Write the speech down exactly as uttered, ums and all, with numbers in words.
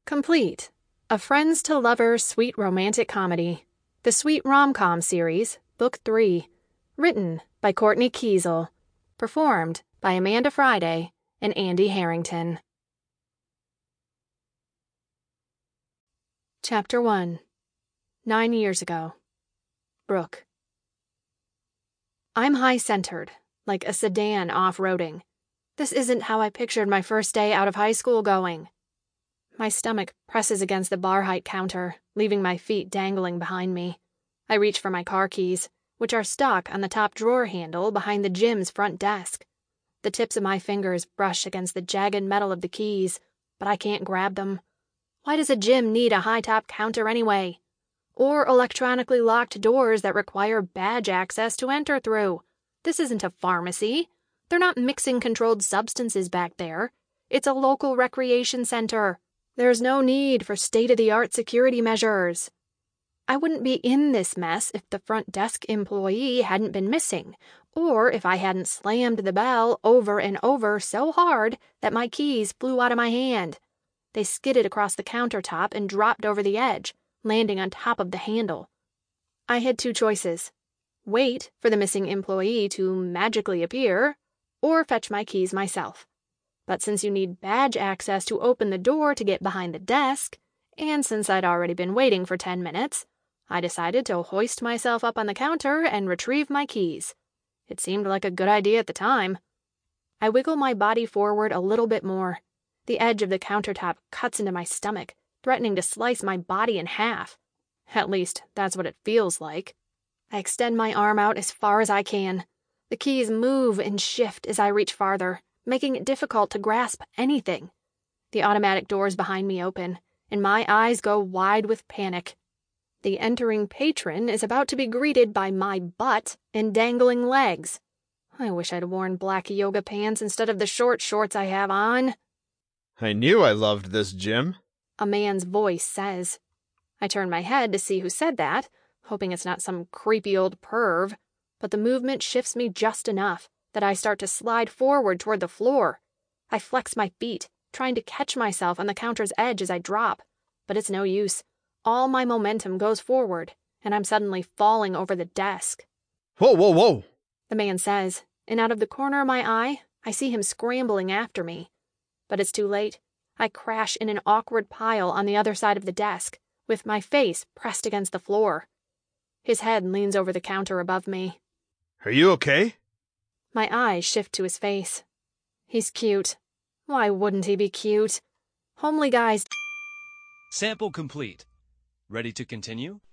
Complete, a friends to lovers sweet romantic comedy. The Sweet Rom-Com series, Book three. Written by Courtney Kiesel. Performed by Amanda Friday and Andy Harrington. Chapter one. Nine years ago. Brooke. I'm high-centered, like a sedan off-roading. This isn't how I pictured my first day out of high school going. My stomach presses against the bar height counter, leaving my feet dangling behind me. I reach for my car keys, which are stuck on the top drawer handle behind the gym's front desk. The tips of my fingers brush against the jagged metal of the keys, but I can't grab them. Why does a gym need a high-top counter anyway? Or electronically locked doors that require badge access to enter through? This isn't a pharmacy. They're not mixing controlled substances back there. It's a local recreation center. There's no need for state-of-the-art security measures. I wouldn't be in this mess if the front desk employee hadn't been missing, or if I hadn't slammed the bell over and over so hard that my keys flew out of my hand. They skidded across the countertop and dropped over the edge, landing on top of the handle. I had two choices: wait for the missing employee to magically appear, or fetch my keys myself. But since you need badge access to open the door to get behind the desk, and since I'd already been waiting for ten minutes, I decided to hoist myself up on the counter and retrieve my keys. It seemed like a good idea at the time. I wiggle my body forward a little bit more. The edge of the countertop cuts into my stomach, threatening to slice my body in half. At least, that's what it feels like. I extend my arm out as far as I can. The keys move and shift as I reach farther, making it difficult to grasp anything. The automatic doors behind me open, and my eyes go wide with panic. The entering patron is about to be greeted by my butt and dangling legs. I wish I'd worn black yoga pants instead of the short shorts I have on. I knew I loved this gym, a man's voice says. I turn my head to see who said that, hoping it's not some creepy old perv, but the movement shifts me just enough that I start to slide forward toward the floor. I flex my feet, trying to catch myself on the counter's edge as I drop, but it's no use. All my momentum goes forward, and I'm suddenly falling over the desk. Whoa, whoa, whoa, the man says, and out of the corner of my eye, I see him scrambling after me. But it's too late. I crash in an awkward pile on the other side of the desk, with my face pressed against the floor. His head leans over the counter above me. Are you okay? My eyes shift to his face. He's cute. Why wouldn't he be cute? Homely guys. Sample complete. Ready to continue?